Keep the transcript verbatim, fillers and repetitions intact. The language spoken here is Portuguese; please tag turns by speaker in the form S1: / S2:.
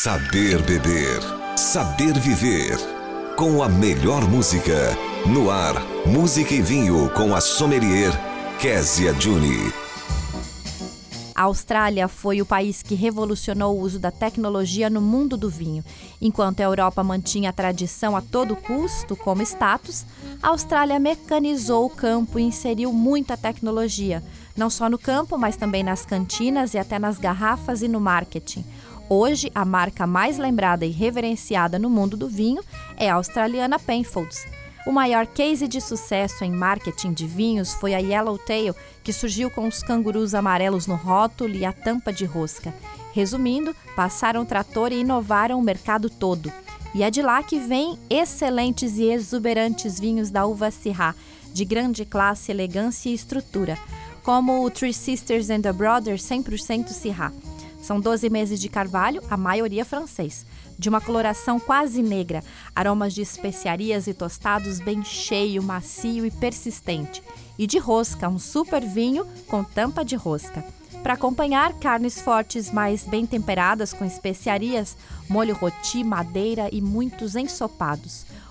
S1: Saber beber, saber viver. Com a melhor música. No ar, música e vinho com a sommelier Kézia Juni.
S2: A Austrália foi o país que revolucionou o uso da tecnologia no mundo do vinho. Enquanto a Europa mantinha a tradição a todo custo como status, a Austrália mecanizou o campo e inseriu muita tecnologia, não só no campo, mas também nas cantinas e até nas garrafas e no marketing. Hoje, a marca mais lembrada e reverenciada no mundo do vinho é a australiana Penfolds. O maior case de sucesso em marketing de vinhos foi a Yellowtail, que surgiu com os cangurus amarelos no rótulo e a tampa de rosca. Resumindo, passaram o trator e inovaram o mercado todo. E é de lá que vêm excelentes e exuberantes vinhos da uva Syrah, de grande classe, elegância e estrutura, como o Three Sisters and the Brothers cem por cento Syrah. São doze meses de carvalho, a maioria francês, de uma coloração quase negra, aromas de especiarias e tostados bem cheio, macio e persistente. E de rosca, um super vinho com tampa de rosca. Para acompanhar, carnes fortes mais bem temperadas com especiarias, molho roti, madeira e muitos ensopados.